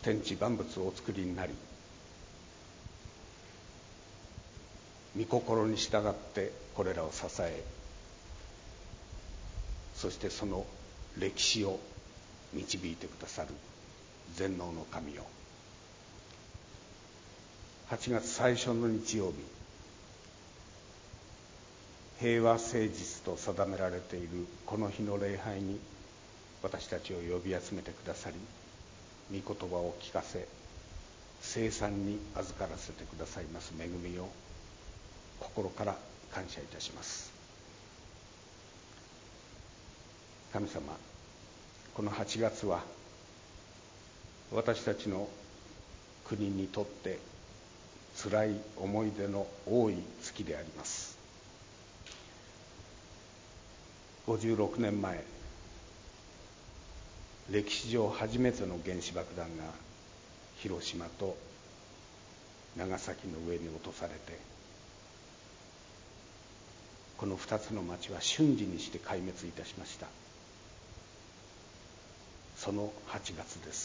天地万物をお作りになり、御心に従ってこれらを支え、そしてその歴史を導いてくださる全能の神よ、8月最初の日曜日、平和誠実と定められているこの日の礼拝に私たちを呼び集めてくださり、御言葉を聞かせ、聖餐に預からせてくださいます恵みを心から感謝いたします。神様、この8月は私たちの国にとってつらい思い出の多い月であります。56年前、歴史上初めての原子爆弾が広島と長崎の上に落とされて、この2つの町は瞬時にして壊滅いたしました。その8月です。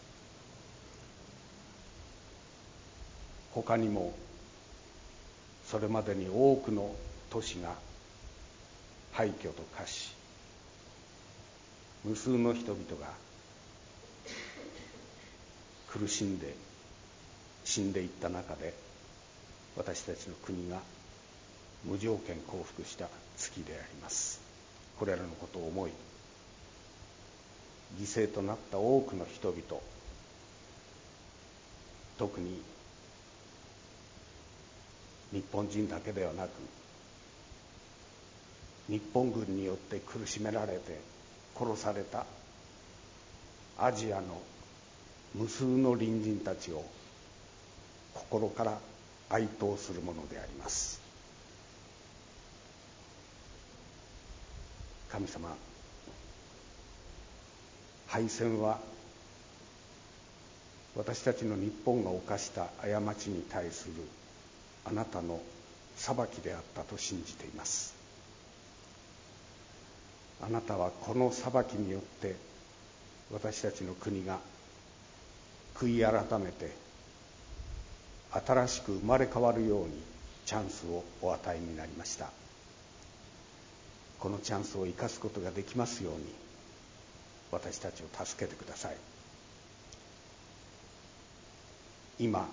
他にもそれまでに多くの都市が廃墟と化し、無数の人々が苦しんで死んでいった中で、私たちの国が無条件降伏した月であります。これらのことを思い、犠牲となった多くの人々、特に日本人だけではなく、日本軍によって苦しめられて殺されたアジアの無数の隣人たちを心から哀悼するものであります。神様、敗戦は私たちの日本が犯した過ちに対するあなたの裁きであったと信じています。あなたはこの裁きによって私たちの国が悔い改めて新しく生まれ変わるようにチャンスをお与えになりました。このチャンスを生かすことができますように私たちを助けてください。今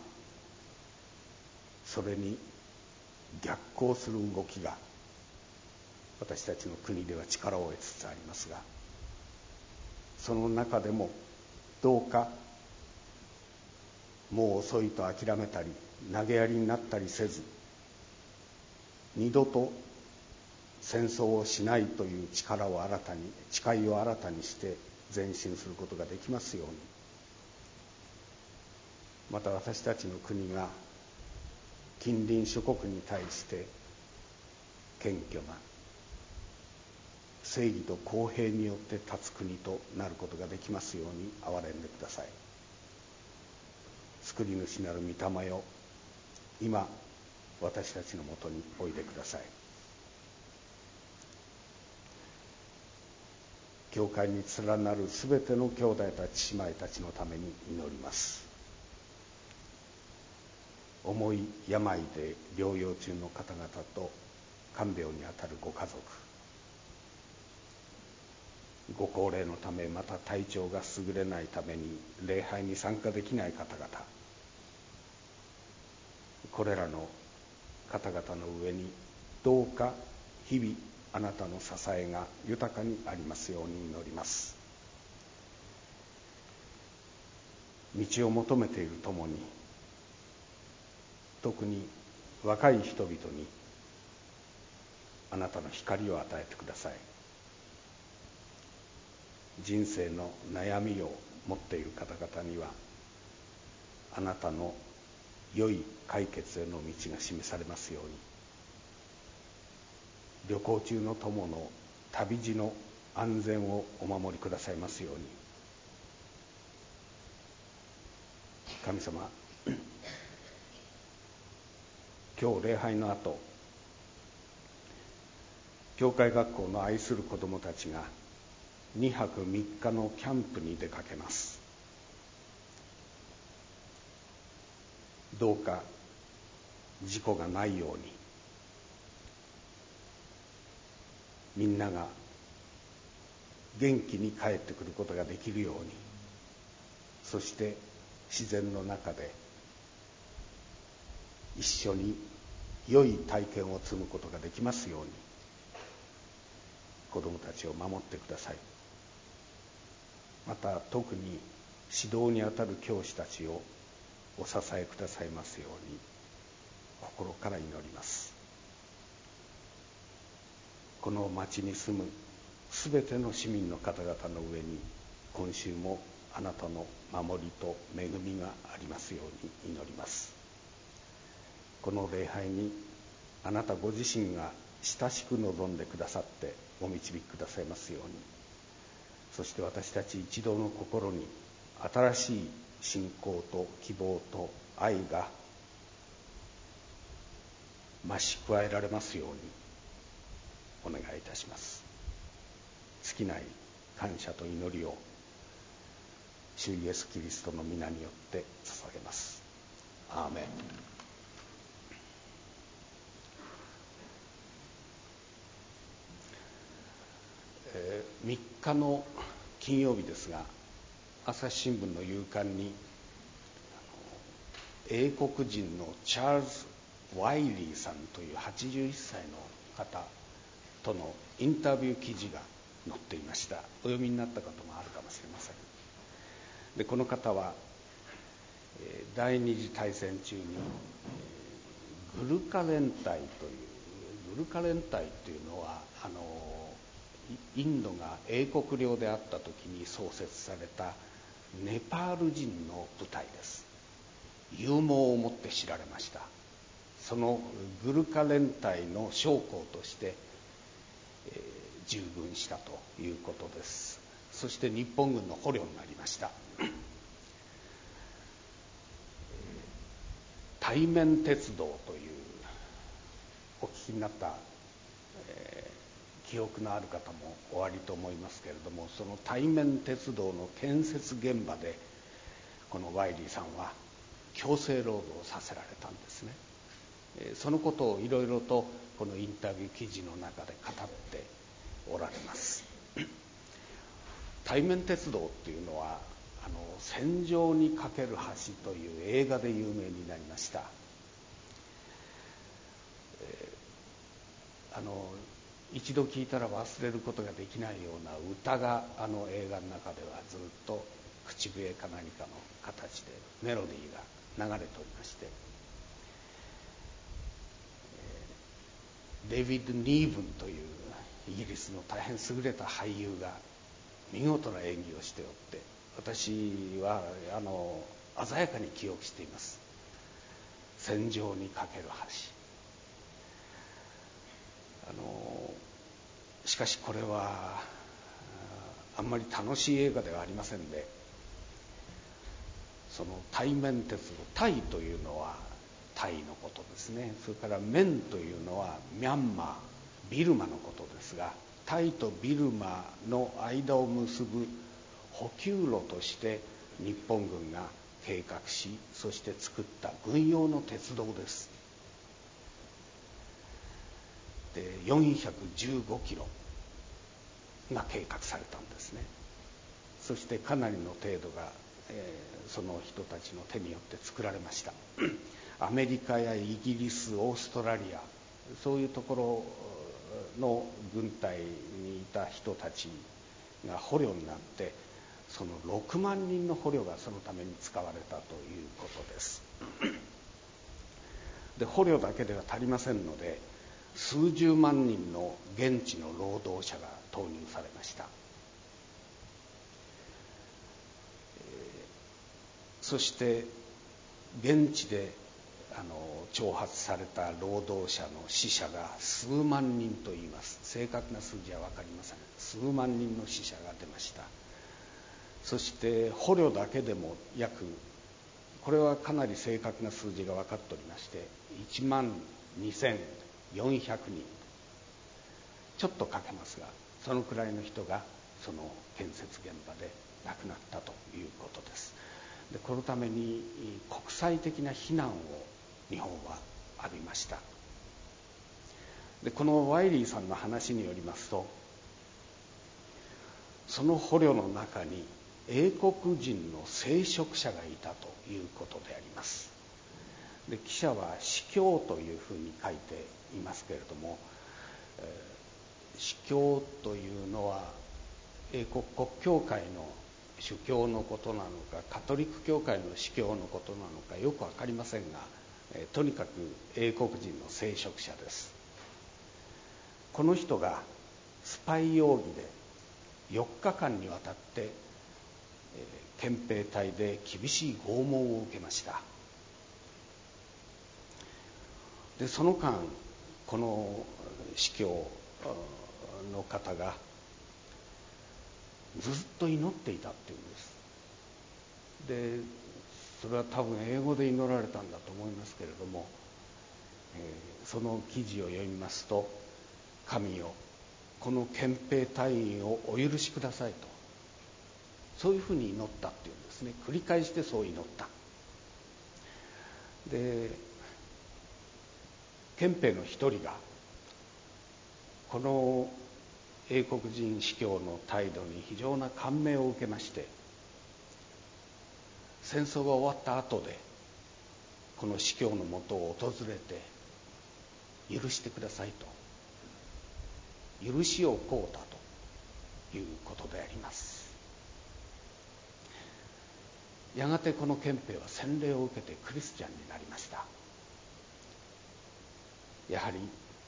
それに逆行する動きが私たちの国では力を得つつありますが、その中でもどうかもう遅いと諦めたり投げやりになったりせず、二度と戦争をしないという誓いを新たにして前進することができますように、また私たちの国が近隣諸国に対して謙虚な正義と公平によって立つ国となることができますように憐れんでください。救い主なる御霊よ、今私たちのもとにおいでください。教会に連なるすべての兄弟たち姉妹たちのために祈ります。重い病で療養中の方々と看病にあたるご家族、ご高齢のためまた体調が優れないために礼拝に参加できない方々、これらの方々の上にどうか日々あなたの支えが豊かにありますように祈ります。道を求めているともに、特に若い人々にあなたの光を与えてください。人生の悩みを持っている方々にはあなたの良い解決への道が示されますように、旅行中の友の旅路の安全をお守りくださいますように。神様、今日礼拝の後、教会学校の愛する子どもたちが2泊3日のキャンプに出かけます。 どうか事故がないように、みんなが元気に帰ってくることができるように、そして自然の中で一緒に良い体験を積むことができますように、子どもたちを守ってください。また特に指導にあたる教師たちをお支えくださいますように心から祈ります。この町に住むすべての市民の方々の上に今週もあなたの守りと恵みがありますように祈ります。この礼拝にあなたご自身が親しく望んでくださってお導きくださいますように、そして私たち一同の心に新しい信仰と希望と愛が増し加えられますようにお願いいたします。尽きない感謝と祈りを主イエスキリストの皆によって捧げます。アーメン。3日の金曜日ですが、朝日新聞の夕刊に英国人のチャールズ・ワイリーさんという81歳の方とのインタビュー記事が載っていました。お読みになった方もあるかもしれません。でこの方は第二次大戦中にグルカ連隊という、グルカ連隊というのはインドが英国領であった時に創設されたネパール人の部隊です。勇猛をもって知られました。そのグルカ連隊の将校として従軍したということです。そして日本軍の捕虜になりました。対面鉄道というお聞きになった記憶のある方もおありと思いますけれども、その対面鉄道の建設現場でこのワイリーさんは強制労働させられたんですね。そのことをいろいろとこのインタビュー記事の中で語っておられます。対面鉄道っていうのは戦場に架ける橋という映画で有名になりました。一度聞いたら忘れることができないような歌が映画の中ではずっと口笛か何かの形でメロディーが流れておりまして、デビッド・ニーブンというイギリスの大変優れた俳優が見事な演技をしておって、私は鮮やかに記憶しています。戦場に架ける橋。しかしこれはあんまり楽しい映画ではありませんで、その対面鉄道、タイというのはタイのことですね。それからメンというのはミャンマー、ビルマのことですが、タイとビルマの間を結ぶ補給路として日本軍が計画し、そして作った軍用の鉄道です。で415キロが計画されたんですね。そしてかなりの程度が、その人たちの手によって作られました。アメリカやイギリス、オーストラリア、そういうところの軍隊にいた人たちが捕虜になって、その6万人の捕虜がそのために使われたということです。で捕虜だけでは足りませんので、数十万人の現地の労働者が投入されました。そして現地で徴発された労働者の死者が数万人と言います。正確な数字は分かりません。数万人の死者が出ました。そして捕虜だけでもこれはかなり正確な数字が分かっておりまして、12,400人、ちょっとかけますが、そのくらいの人がその建設現場で亡くなったということです。 でこのために国際的な非難を日本は浴びました。でこのワイリーさんの話によりますと、その捕虜の中に英国人の聖職者がいたということであります。で記者は司教というふうに書いていますけれども、司教というのは英国国教会の主教のことなのか、カトリック教会の司教のことなのかよく分かりませんが、とにかく英国人の聖職者です。この人がスパイ容疑で4日間にわたって憲兵隊で厳しい拷問を受けました。でその間この司教の方がずっと祈っていたっていうんです。でそれは多分英語で祈られたんだと思いますけれども、その記事を読みますと、神よ、この憲兵隊員をお許しくださいと、そういうふうに祈ったっていうんですね。繰り返してそう祈った。で憲兵の一人がこの英国人司教の態度に非常な感銘を受けまして、戦争が終わった後でこの司教のもとを訪れて、許してくださいと許しを請うたということであります。やがてこの憲兵は洗礼を受けてクリスチャンになりました。やはり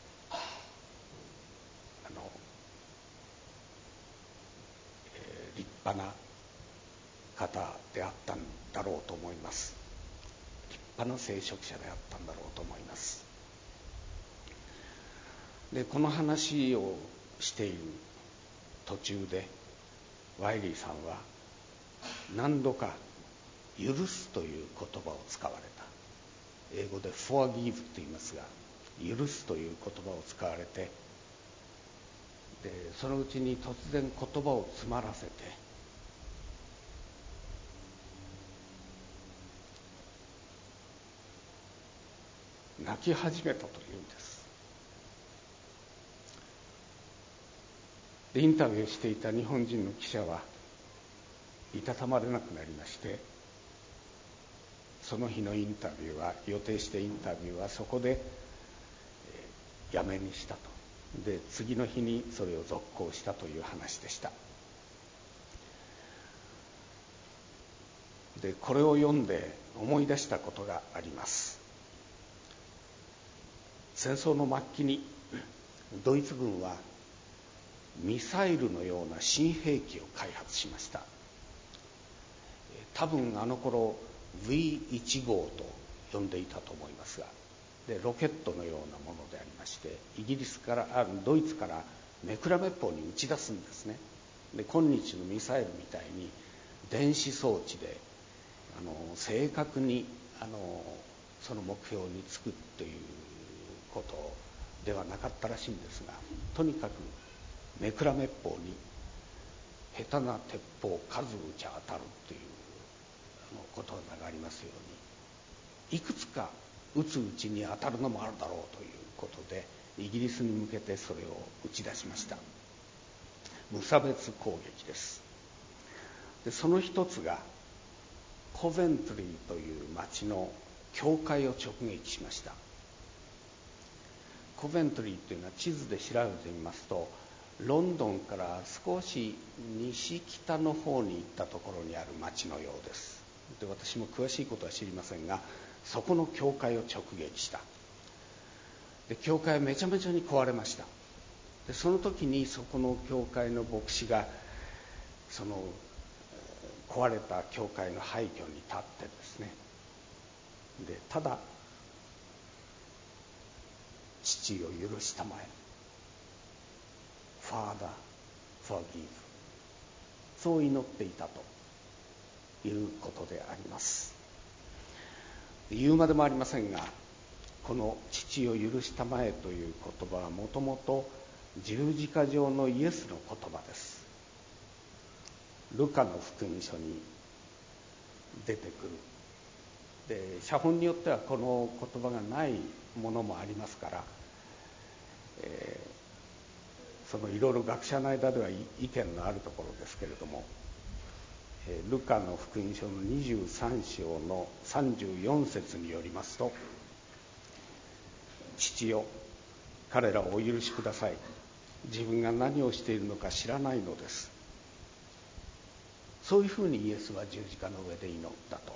立派な方であったんだろうと思います。立派な聖職者であったんだろうと思います。でこの話をしている途中でワイリーさんは何度か許すという言葉を使われた。英語で forgive と言いますが、許すという言葉を使われて、でそのうちに突然言葉を詰まらせて、泣き始めたというんです。でインタビューしていた日本人の記者はいたたまれなくなりまして、その日のインタビューは、予定してインタビューはそこでやめにしたと。で次の日にそれを続行したという話でした。でこれを読んで思い出したことがあります。戦争の末期にドイツ軍はミサイルのような新兵器を開発しました。多分あの頃 V1 号と呼んでいたと思いますが、でロケットのようなものでありまして、ドイツからめくらめっぽうに打ち出すんですね。で今日のミサイルみたいに電子装置で正確にその目標につくということではなかったらしいんですが、とにかくめくらめっぽうに下手な鉄砲数打ち当たるという言葉がありますように、いくつか撃つうちに当たるのもあるだろうということで、イギリスに向けてそれを打ち出しました。無差別攻撃です。でその一つがコベントリーという町の教会を直撃しました。コベントリーというのは地図で調べてみますと、ロンドンから少し西北の方に行ったところにある町のようです。で私も詳しいことは知りませんが、そこの教会を直撃した。で教会はめちゃめちゃに壊れました。でその時にそこの教会の牧師がその壊れた教会の廃墟に立ってですね、でただ父を許したまえ、Father forgive、 そう祈っていたということであります。言うまでもありませんが、この父を許したまえという言葉はもともと十字架上のイエスの言葉です。ルカの福音書に出てくる。で写本によってはこの言葉がないものもありますから、そのいろいろ学者の間では意見のあるところですけれども、ルカの福音書の23章の34節によりますと、父よ、彼らをお許しください。自分が何をしているのか知らないのです。そういうふうにイエスは十字架の上で祈ったと。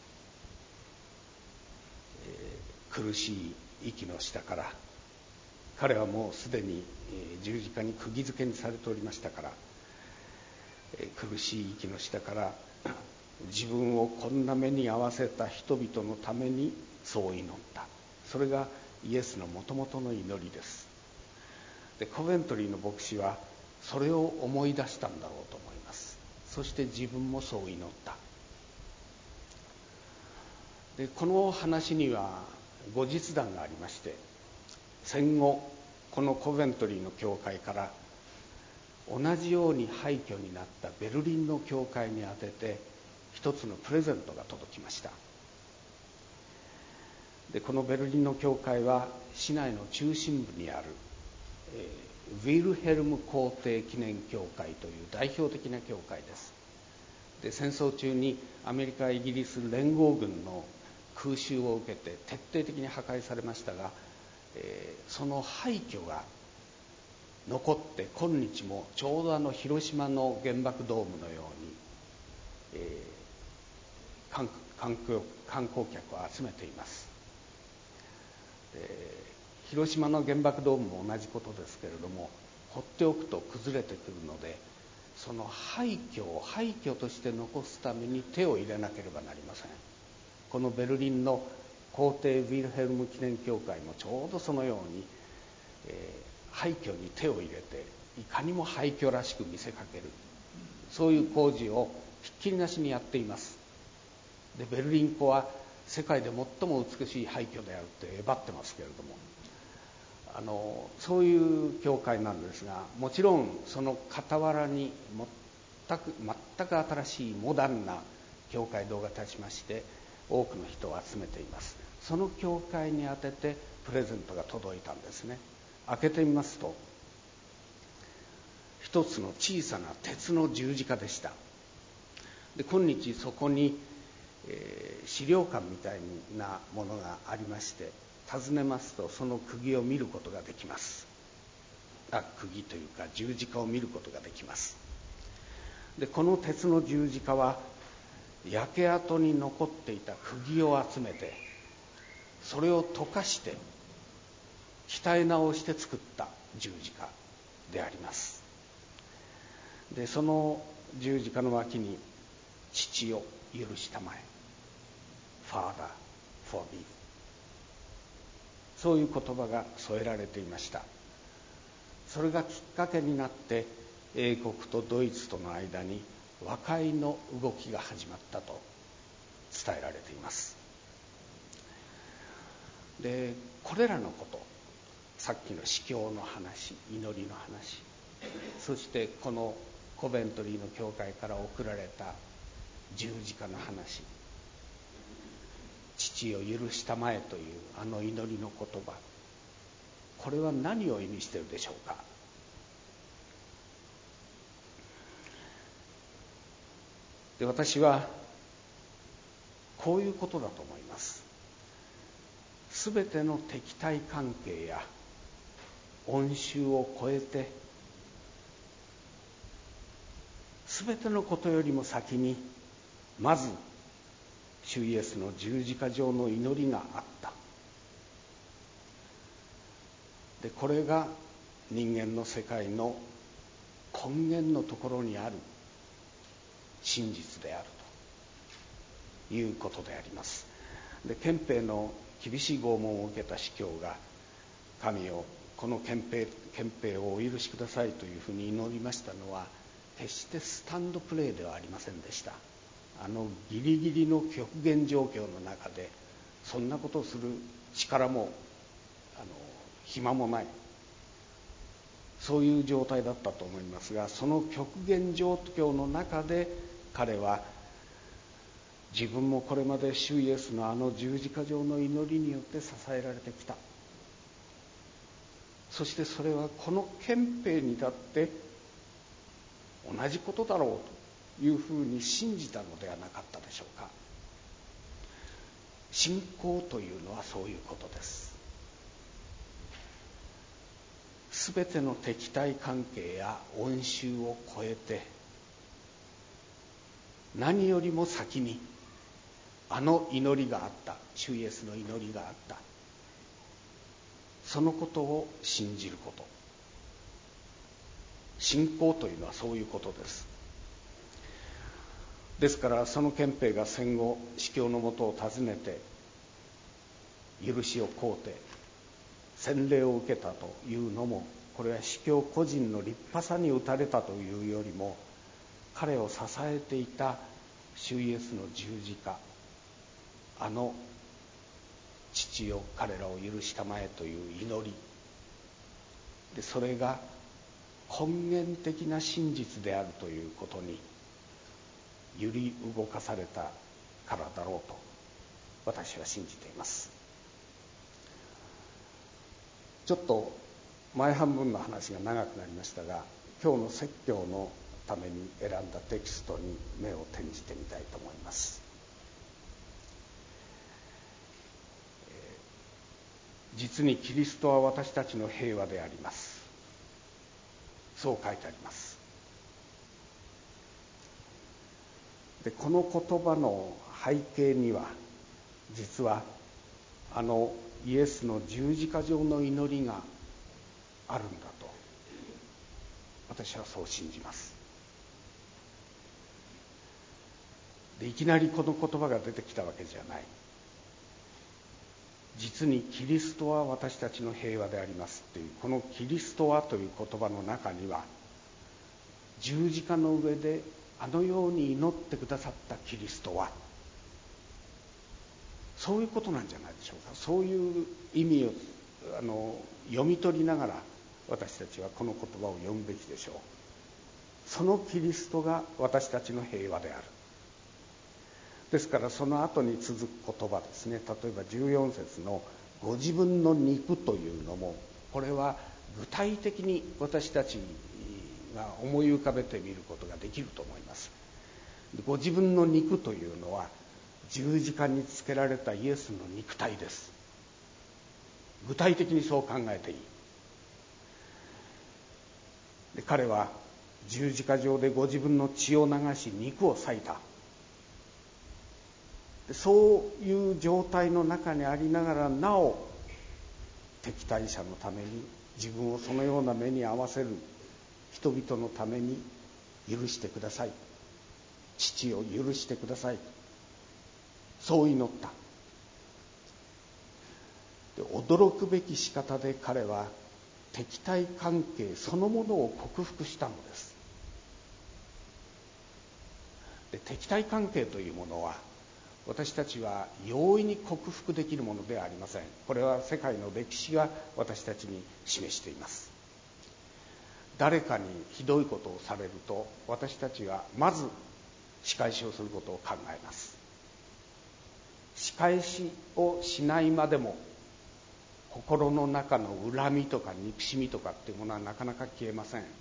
苦しい息の下から、彼はもうすでに十字架に釘付けにされておりましたから、苦しい息の下から自分をこんな目に遭わせた人々のためにそう祈った。それがイエスのもともとの祈りです。でコベントリーの牧師はそれを思い出したんだろうと思います。そして自分もそう祈った。でこの話には後日談がありまして、戦後このコベントリーの教会から同じように廃墟になったベルリンの教会に宛てて一つのプレゼントが届きました。でこのベルリンの教会は市内の中心部にある、ウィルヘルム皇帝記念教会という代表的な教会です。で戦争中にアメリカイギリス連合軍の空襲を受けて徹底的に破壊されましたが、その廃墟が残って今日もちょうど広島の原爆ドームのように、観光客を集めています。広島の原爆ドームも同じことですけれども、放っておくと崩れてくるので、その廃墟を廃墟として残すために手を入れなければなりません。このベルリンの皇帝ウィルヘルム記念教会もちょうどそのように、廃墟に手を入れていかにも廃墟らしく見せかける、そういう工事をひっきりなしにやっています。でベルリン湖は世界で最も美しい廃墟であるってえばってますけれども、そういう教会なんですが、もちろんその傍らに全く新しいモダンな教会堂が立ちまして、多くの人を集めています。その教会に宛ててプレゼントが届いたんですね。開けてみますと、一つの小さな鉄の十字架でした。で今日そこに、資料館みたいなものがありまして、訪ねますとその釘を見ることができます。釘というか十字架を見ることができます。でこの鉄の十字架は焼け跡に残っていた釘を集めて、それを溶かして鍛え直して作った十字架であります。でその十字架の脇に、父を許したまえ、 Father forgive、 そういう言葉が添えられていました。それがきっかけになって英国とドイツとの間に和解の動きが始まったと伝えられています。でこれらのこと、さっきの司教の話、祈りの話、そしてこのコベントリーの教会から送られた十字架の話、父を許したまえというあの祈りの言葉、これは何を意味しているでしょうか。で私はこういうことだと思います。すべての敵対関係や恩衆を超えて、すべてのことよりも先に、まず主イエスの十字架上の祈りがあった。でこれが人間の世界の根源のところにある真実であるということであります。で憲兵の厳しい拷問を受けた司教が、神よこの憲兵をお許しくださいというふうに祈りましたのは、決してスタンドプレーではありませんでした。ギリギリの極限状況の中でそんなことをする力も暇もない、そういう状態だったと思いますが、その極限状況の中で彼は自分もこれまで主イエスのあの十字架上の祈りによって支えられてきた。そしてそれはこの憲兵にだって同じことだろうというふうに信じたのではなかったでしょうか。信仰というのはそういうことです。すべての敵対関係や恩衆を超えて、何よりも先にあの祈りがあった、主イエスの祈りがあった、そのことを信じること。信仰というのはそういうことです。ですからその憲兵が戦後司教のもとを訪ねて許しを請うて洗礼を受けたというのも、これは司教個人の立派さに打たれたというよりも、彼を支えていた主イエスの十字架、あの父よ彼らを許したまえという祈りで、それが根源的な真実であるということに揺り動かされたからだろうと私は信じています。ちょっと前半分の話が長くなりましたが、今日の説教のために選んだテキストに目を転じてみたいと思います。実にキリストは私たちの平和であります。そう書いてあります。で、この言葉の背景には、実はあのイエスの十字架上の祈りがあるんだと私はそう信じます。で、いきなりこの言葉が出てきたわけじゃない。実にキリストは私たちの平和でありますという、このキリストはという言葉の中には、十字架の上であのように祈ってくださったキリストは、そういうことなんじゃないでしょうか。そういう意味を読み取りながら私たちはこの言葉を読むべきでしょう。そのキリストが私たちの平和である。ですからその後に続く言葉ですね、例えば14節のご自分の肉というのも、これは具体的に私たちが思い浮かべてみることができると思います。ご自分の肉というのは十字架につけられたイエスの肉体です。具体的にそう考えていい。で、彼は十字架上でご自分の血を流し肉を裂いた。そういう状態の中にありながら、なお敵対者のために、自分をそのような目に遭わせる人々のために許してください、父を許してください、そう祈った。で、驚くべき仕方で彼は敵対関係そのものを克服したのです。で、敵対関係というものは私たちは容易に克服できるものではありません。これは世界の歴史が私たちに示しています。誰かにひどいことをされると、私たちはまず仕返しをすることを考えます。仕返しをしないまでも心の中の恨みとか憎しみとかっていうものはなかなか消えません。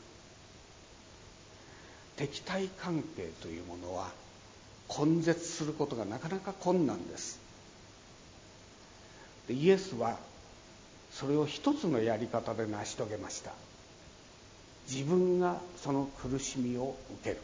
敵対関係というものは根絶することがなかなか困難です。で、イエスはそれを一つのやり方で成し遂げました。自分がその苦しみを受ける。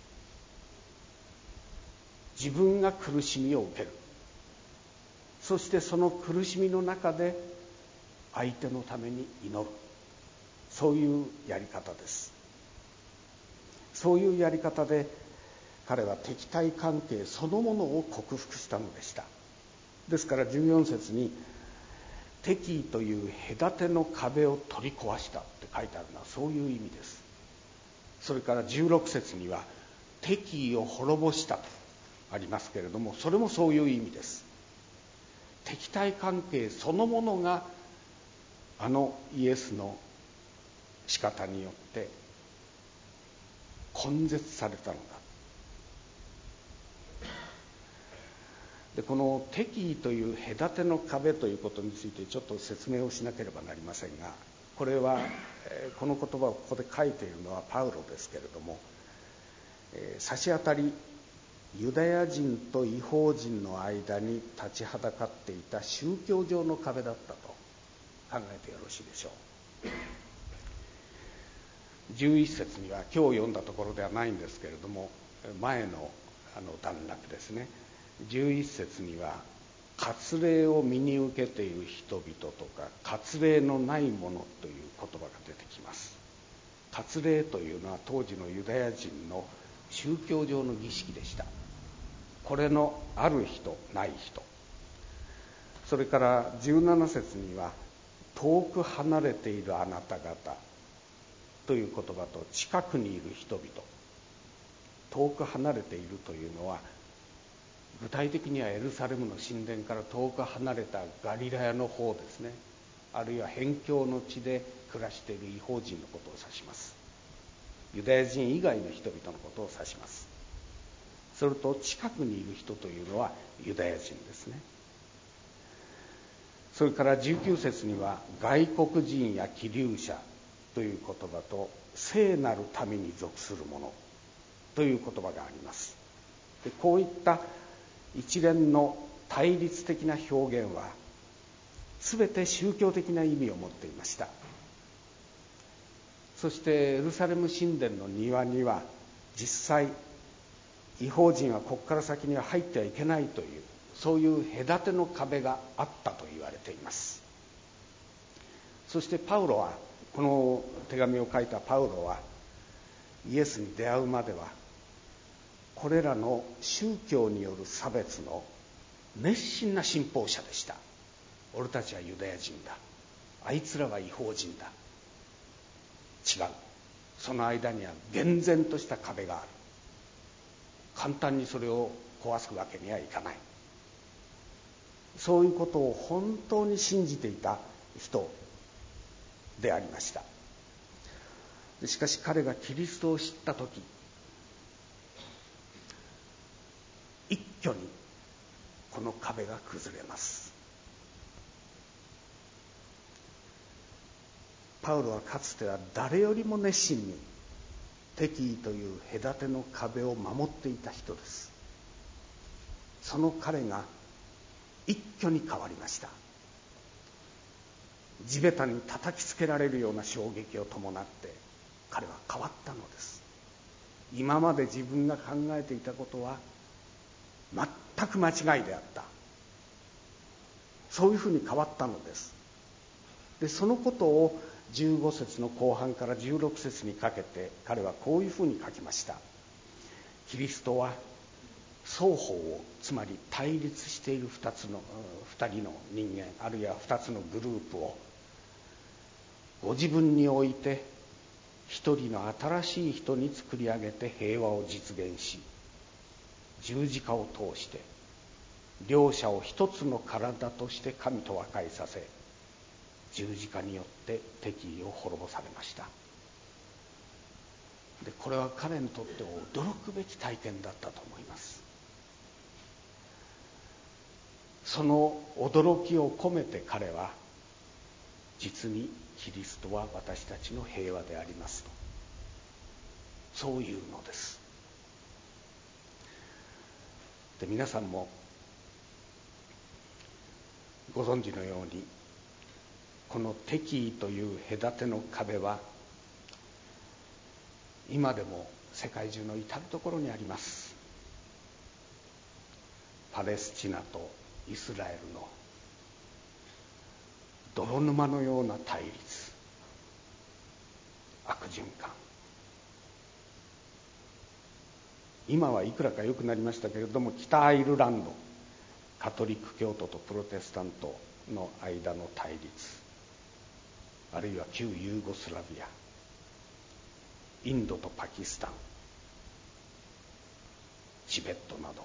自分が苦しみを受ける。そしてその苦しみの中で相手のために祈る。そういうやり方です。そういうやり方で彼は敵対関係そのものを克服したのでした。ですから14節に敵意という隔ての壁を取り壊したって書いてあるのはそういう意味です。それから16節には敵意を滅ぼしたとありますけれども、それもそういう意味です。敵対関係そのものがあのイエスの仕方によって根絶されたのだ。 でこの敵意という隔ての壁ということについてちょっと説明をしなければなりませんが、これはこの言葉をここで書いているのはパウロですけれども、差し当たりユダヤ人と異邦人の間に立ちはだかっていた宗教上の壁だったと考えてよろしいでしょう。11節には今日読んだところではないんですけれども、前の段落ですね、11節には割礼を身に受けている人々とか割礼のない者という言葉が出てきます。割礼というのは当時のユダヤ人の宗教上の儀式でした。これのある人ない人、それから17節には遠く離れているあなた方という言葉と近くにいる人々、遠く離れているというのは具体的にはエルサレムの神殿から遠く離れたガリラヤの方ですね、あるいは辺境の地で暮らしている異邦人のことを指します。ユダヤ人以外の人々のことを指します。それと近くにいる人というのはユダヤ人ですね。それから19節には外国人や寄留者という言葉と聖なる民に属する者という言葉があります。でこういった一連の対立的な表現は全て宗教的な意味を持っていました。そしてエルサレム神殿の庭には実際異邦人はここから先には入ってはいけないという、そういう隔ての壁があったと言われています。そしてパウロは、この手紙を書いたパウロはイエスに出会うまではこれらの宗教による差別の熱心な信奉者でした。俺たちはユダヤ人だ、あいつらは異邦人だ、違う、その間には厳然とした壁がある、簡単にそれを壊すわけにはいかない、そういうことを本当に信じていた人でありました。しかし彼がキリストを知ったとき、一挙にこの壁が崩れます。パウロはかつては誰よりも熱心に敵意という隔ての壁を守っていた人です。その彼が一挙に変わりました。地べたに叩きつけられるような衝撃を伴って彼は変わったのです。今まで自分が考えていたことは全く間違いであった、そういうふうに変わったのです。でそのことを15節の後半から16節にかけて彼はこういうふうに書きました。キリストは双方を、つまり対立している2人の人間、あるいは2つのグループをご自分において一人の新しい人に作り上げて平和を実現し、十字架を通して両者を一つの体として神と和解させ、十字架によって敵意を滅ぼされました。でこれは彼にとって驚くべき体験だったと思います。その驚きを込めて彼は、実にキリストは私たちの平和でありますと、そういうのです。で皆さんもご存知のように、この敵意という隔ての壁は今でも世界中の至るところにあります。パレスチナとイスラエルの泥沼のような対立、悪循環、今はいくらか良くなりましたけれども、北アイルランドカトリック教徒とプロテスタントの間の対立、あるいは旧ユーゴスラビア、インドとパキスタン、チベットなど、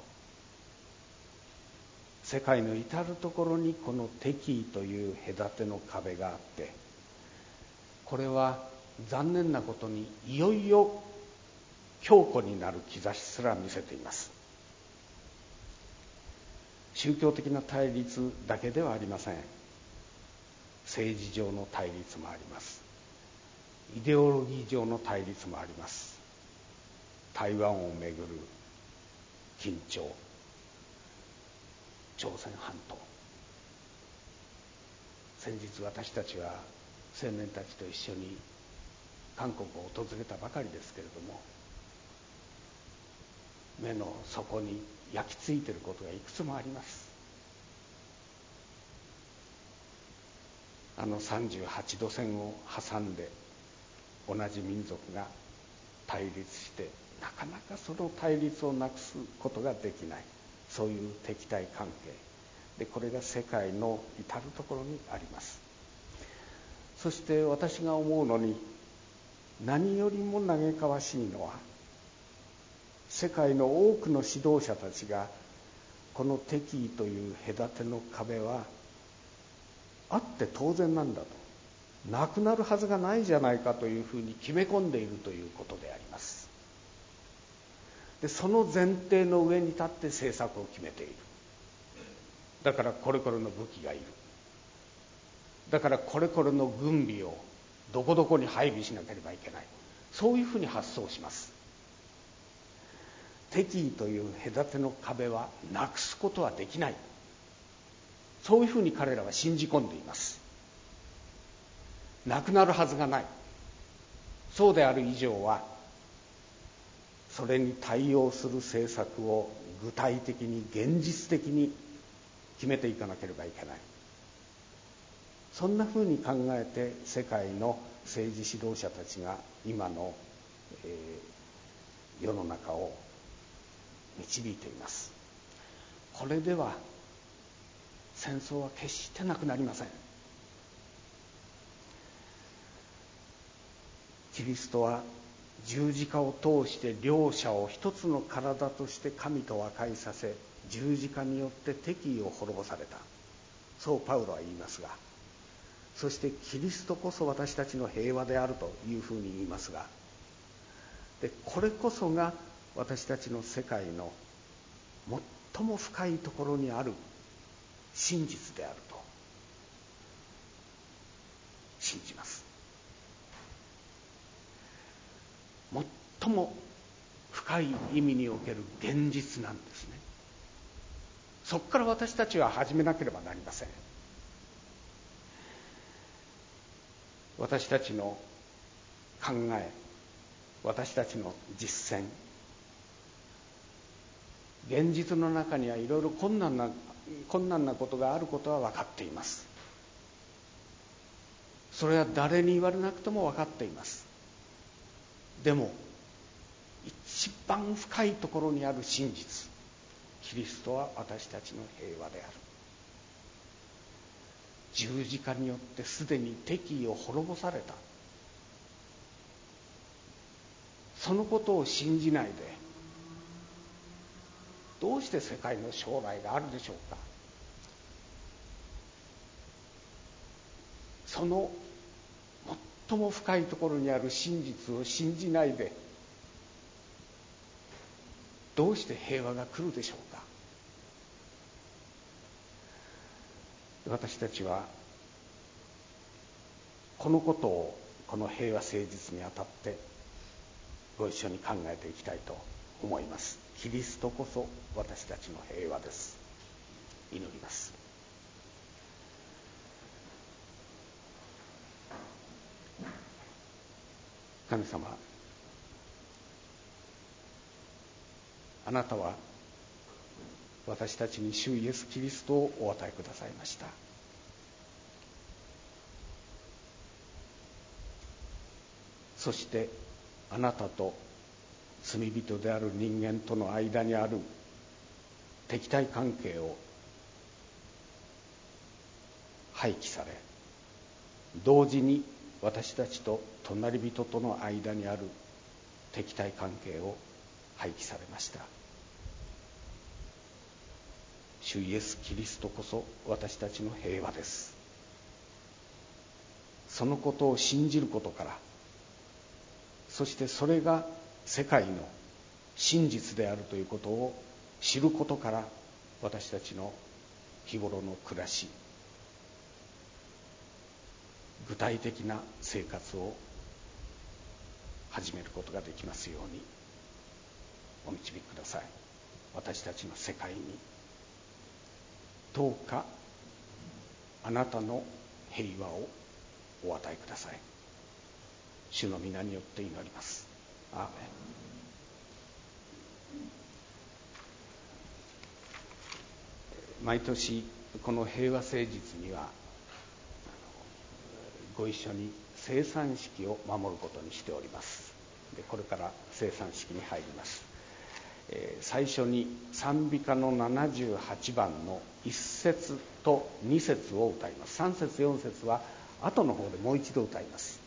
世界の至るところにこの敵意という隔ての壁があって、これは残念なことにいよいよ強固になる兆しすら見せています。 宗教的な対立だけではありません。政治上の対立もあります。イデオロギー上の対立もあります。台湾をめぐる緊張、朝鮮半島、先日私たちは青年たちと一緒に韓国を訪れたばかりですけれども、目の底に焼き付いていることがいくつもあります。38度線を挟んで同じ民族が対立して、なかなかその対立をなくすことができない、そういう敵対関係で、これが世界の至るところにあります。そして私が思うのに、何よりも嘆かわしいのは、世界の多くの指導者たちがこの敵意という隔ての壁はあって当然なんだと、なくなるはずがないじゃないかというふうに決め込んでいるということであります。でその前提の上に立って政策を決めている。だからこれこれの武器がいる、だからこれこれの軍備をどこどこに配備しなければいけない、そういうふうに発想します。敵意という隔ての壁はなくすことはできない、そういうふうに彼らは信じ込んでいます。なくなるはずがない。そうである以上は、それに対応する政策を具体的に現実的に決めていかなければいけない。そんなふうに考えて世界の政治指導者たちが今の、世の中を導いています。これでは戦争は決してなくなりません。キリストは十字架を通して両者を一つの体として神と和解させ、十字架によって敵意を滅ぼされた、そうパウロは言いますが、そしてキリストこそ私たちの平和であるというふうに言いますが、でこれこそが私たちの世界の最も深いところにある真実であると信じます。最も深い意味における現実なんですね。そこから私たちは始めなければなりません。私たちの考え、私たちの実践、現実の中にはいろいろ困難なことがあることは分かっています。それは誰に言われなくとも分かっています。でも一番深いところにある真実、キリストは私たちの平和である。十字架によってすでに敵意を滅ぼされた、そのことを信じないでどうして世界の将来があるでしょうか。その最も深いところにある真実を信じないでどうして平和が来るでしょうか。私たちはこのことをこの平和誠実にあたってご一緒に考えていきたいと思います。キリストこそ私たちの平和です。祈ります。神様、あなたは私たちに主イエス・キリストをお与えくださいました。そしてあなたと罪人である人間との間にある敵対関係を廃棄され、同時に私たちと隣人との間にある敵対関係を廃棄されました。主イエス・キリストこそ私たちの平和です。そのことを信じることから、そしてそれが世界の真実であるということを知ることから、私たちの日頃の暮らし、具体的な生活を始めることができますようにお導きください。私たちの世界にどうかあなたの平和をお与えください。主の皆によって祈ります。アーメン。毎年この平和聖日にはご一緒に聖餐式を守ることにしております。でこれから聖餐式に入ります。最初に賛美歌の78番の1節と2節を歌います。3節4節は後の方でもう一度歌います。